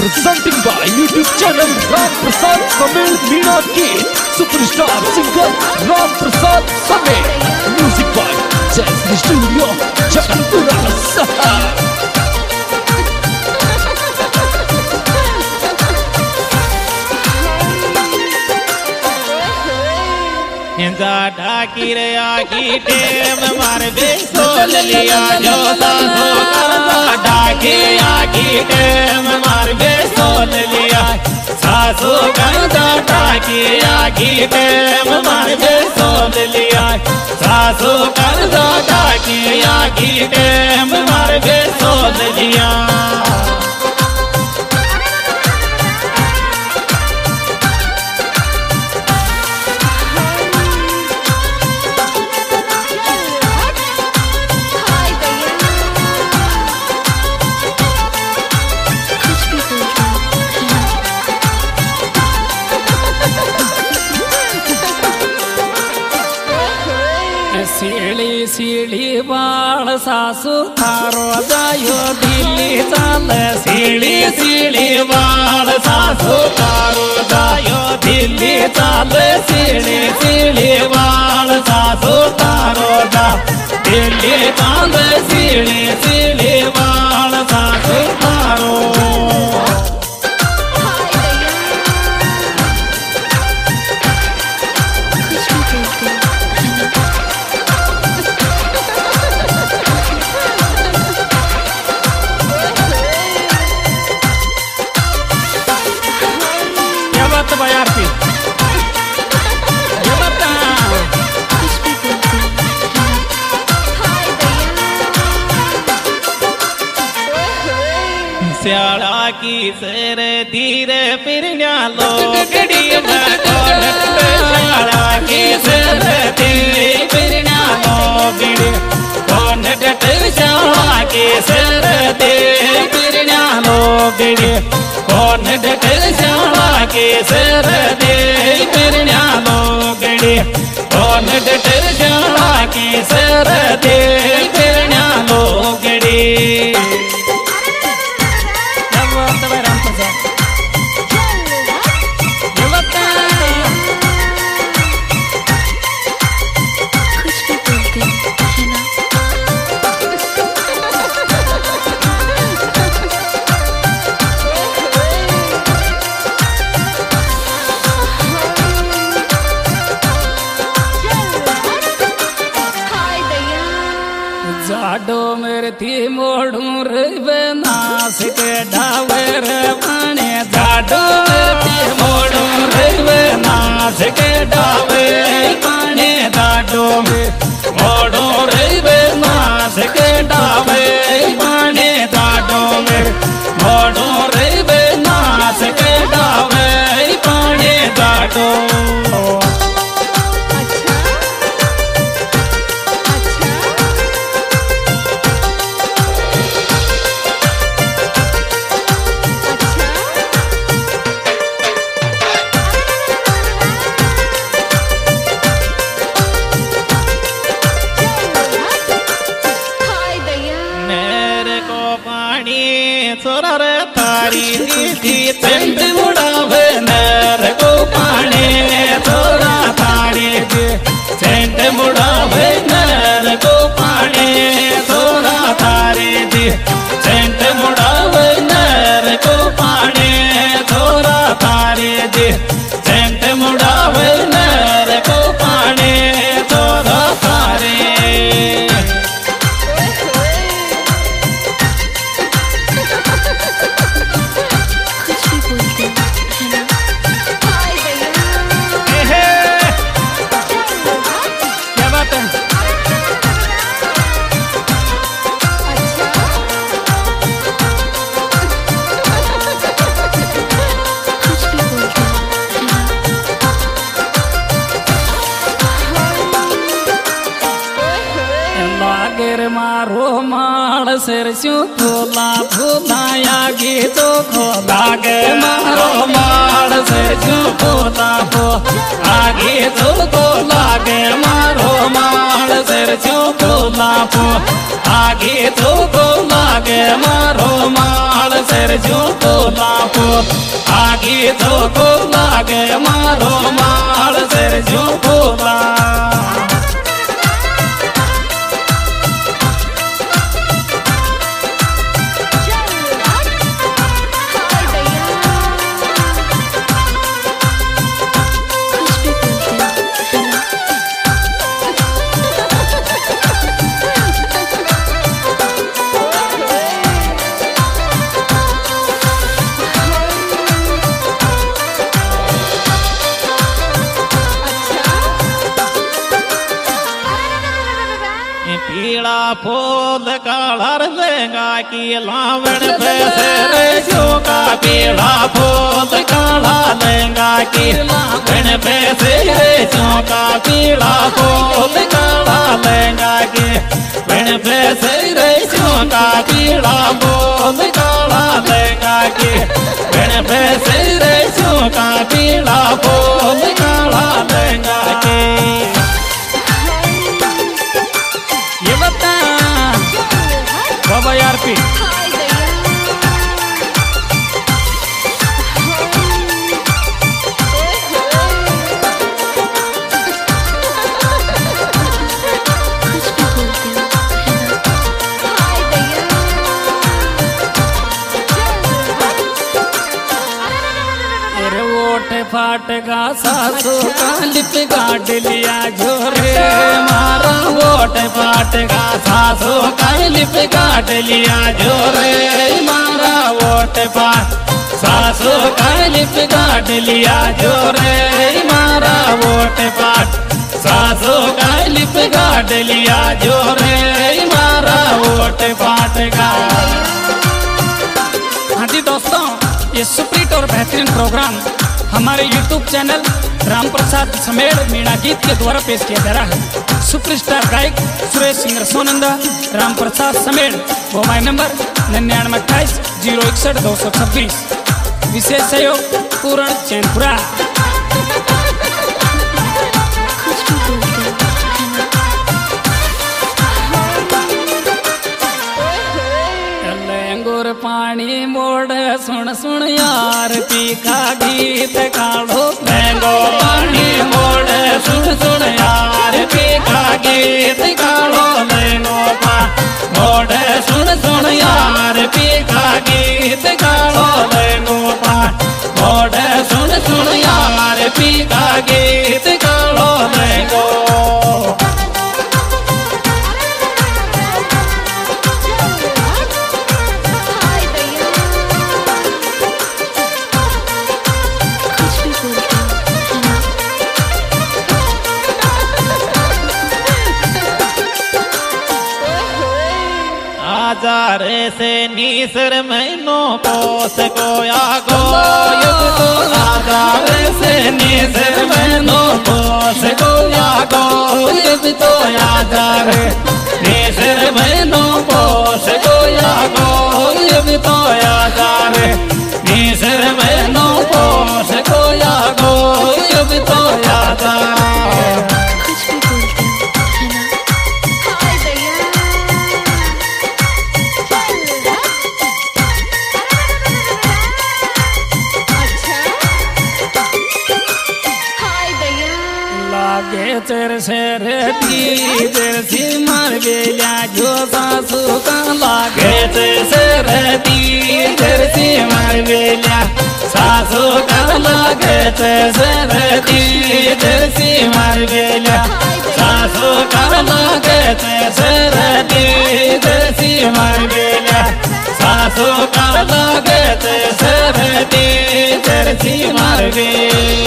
presenting by YouTube channel Ram Prasad Samir Meena Kid, superstar singer Ram Prasad Samir, music by Jazz Studio, Jaganpura. डाकी रे आकी टेम मार basal लिया जो सासो करदा डाकी आकी टेम मार बेसोल लिया सासो करदा डाकी आकी टेम मार बेसोल लिया सासो करदा डाकी आकी टेम मार बेसोल लिया सीढ़ी सीढ़ी बाल सासू थारो जायो दिल्ली चाल सीढ़ी सीढ़ी बाल सासू थारो जायो दिल्ली चाल सीढ़ी सीढ़ी बाल सासू थारो जा दिल्ली चाल सीढ़ी सीढ़ी बाल सासू थारो स्याला की सर धीरे पिरण्या लोगड़ी स्याला की सर धीरे पिरण्या लोगड़ी कौन डट स्याला की सर धीरे पिरण्या लोगड़ी कौन डट स्याला की सर धीरे पिरण्या लोगड़ी कौन डट स्याला की सर धीरे पिरण्या लोगड़ी जाडो मेरे थी मोड़ू रे नास के डावर पाने जाडो मेरे थी मोड़ू रे नास के डावे पाने जाडो में मोड़ू रे नास के डावे पाने जाडो में मोड़ू रे नास के डावे पाने जाडो सोरा रे तारी दी चंद मुड़ावे नर को पाने सोरा तारी दी चंद मुड़ावे नर को पाने सोरा तारी दी चंद मुड़ावे नर को पाने सोरा तारी दी चंद मुड़ावे नर को पाने सोरा तारी मारो माल सरसों फूला फूलाया गीतो को लागे मारो माल सरसों फूला फो आगे तो को लागे मारो माल सरसों फूला फो आगे तो को लागे मारो माल से सिर जो बोला बोल आगे जो को लागे मारो माल सिर जो बोला पीला फूल काला लेगा की लावण पैसे रे जो का पीला फूल काला लेगा की लावण पैसे रे जो का पीला फूल काला लेगा की लावण पैसे रे जो का पीला फूल काला लेगा की लावण पैसे रे जो का पीला फूल काला लेगा की बाबा यार पी फाट गा सासू का लिप गाड़ लिया जोरे मारा वोट फाट गा सासू का लिप गाड़ लिया जोरे मारा वोट फाट सासू का लिप गाड़ लिया जोरे मारा वोट फाट सासू का लिप गाड़ लिया जोरे मारा वोट फाट गा। हाँ जी दोस्तों, ये सुप्रीट और बेहतरीन प्रोग्राम हमारे YouTube चैनल राम प्रसाद समेड़ मीणा गीत के द्वारा पेश किया जा रहा है। सुपरस्टार गायक Suresh singer Sonanda Ram Prasad Samed, mobile number 9928 061 226। विशेष सहयोग पूर्ण चैनपुरा। पानी मोड़ सुन सुन यार तीखा गीत काढ़ो मैंगो पानी मोड़ सुन सुन यार तीखा गीत काढ़ो मैंगो पा मोड़ सुन सुन यार तीखा गीत काढ़ो मैंगो पा मोड़ सुन सुन यार तीखा गीत काढ़ो मैंगो। आजारे से नीसर मैनो पोस कोया गो तो आजारे से नीसर मैनो पोस कोया गो तो आजारे नीसर मैनो पोस कोया गो तो आजारे नीसर मैनो पोस कोया गो तो आजारे। तेरे से रेती तेरे सी मार बेलिया जो सासू का लागे तेरे से रेती तेरे सी मार बेलिया सासू का लागे तेरे से रेती तेरे सी मार बेलिया सासू का लागे तेरे से रेती तेरे सी मार बेलिया सासू का लागे तेरे से रेती तेरे सी मार बेलिया।